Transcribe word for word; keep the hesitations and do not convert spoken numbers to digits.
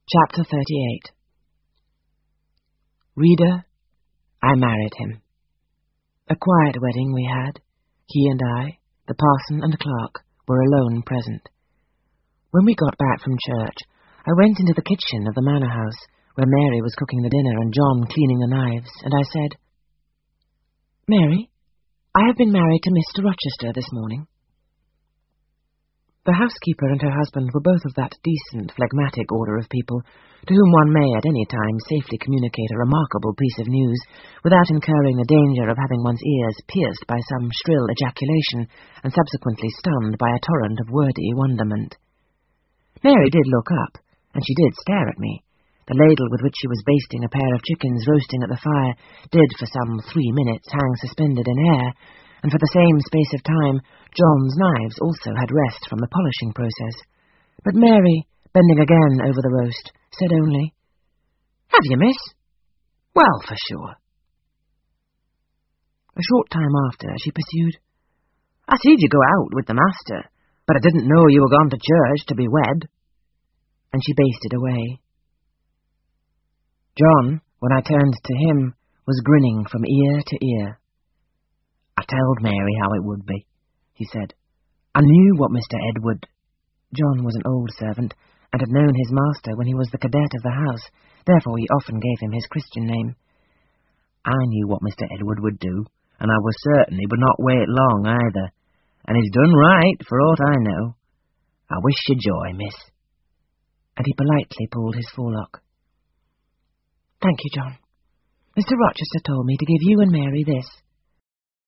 Chapter thirty-eight. Reader, I married him. A quiet wedding we had. He and I, the parson and clerk, were alone present. When we got back from church, I went into the kitchen of the manor house, where Mary was cooking the dinner and John cleaning the knives, and I said, "Mary, I have been married to Mister Rochester this morning." The housekeeper and her husband were both of that decent, phlegmatic order of people to whom one may at any time safely communicate a remarkable piece of news without incurring the danger of having one's ears pierced by some shrill ejaculation and subsequently stunned by a torrent of wordy wonderment. Mary did look up, and she did stare at me. The ladle with which she was basting a pair of chickens roasting at the fire did for some three minutes hang suspended in air, and for the same space of time John's knives also had rest from the polishing process. But Mary, bending again over the roast, said only, "Have you, miss? Well, for sure." A short time after, she pursued, "I seed you go out with the master, but I didn't know you were gone to church to be wed." And she basted away. John, when I turned to him, was grinning from ear to ear. "I told Mary how it would be," he said. "I knew what Mister Edward—" John was an old servant, and had known his master when he was the cadet of the house, therefore he often gave him his Christian name. "I knew what Mister Edward would do, and I was certain he would not wait long either, and he's done right, for aught I know. I wish you joy, miss." And he politely pulled his forelock. "Thank you, John. Mister Rochester told me to give you and Mary this."